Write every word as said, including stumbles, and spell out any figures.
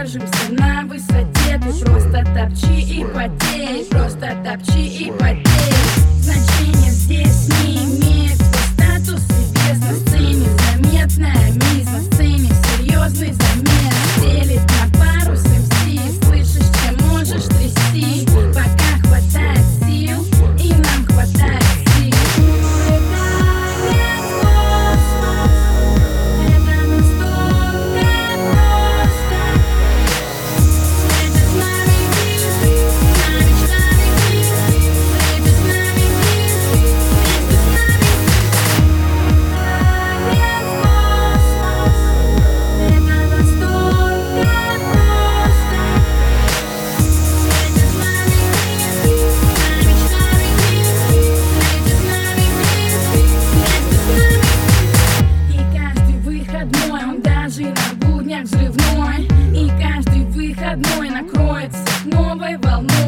держимся на высоте. Ты просто топчи и потей, просто топчи и потей. Значение здесь не имеет свой статус и вес на сцене. Заметная мисс на сцене, серьезный замес. Делит на пару с эм си, слышишь, чем можешь трясти. Пока хватает сил, и нам хватает сил. Даже на буднях взрывной, и каждый выходной накроется новой волной.